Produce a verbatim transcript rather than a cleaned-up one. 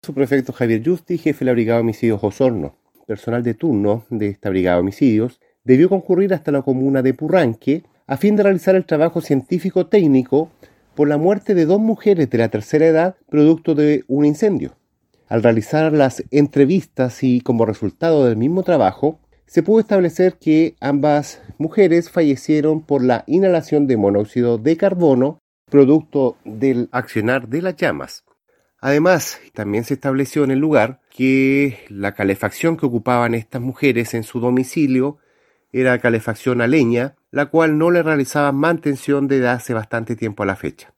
subprefecto Javier Yusti, jefe de la Brigada de Homicidios Osorno. Personal de turno de esta Brigada de Homicidios debió concurrir hasta la comuna de Purranque a fin de realizar el trabajo científico-técnico por la muerte de dos mujeres de la tercera edad producto de un incendio. Al realizar las entrevistas y como resultado del mismo trabajo, se pudo establecer que ambas mujeres fallecieron por la inhalación de monóxido de carbono producto del accionar de las llamas. Además, también se estableció en el lugar que la calefacción que ocupaban estas mujeres en su domicilio era calefacción a leña, la cual no le realizaban mantención desde hace bastante tiempo a la fecha.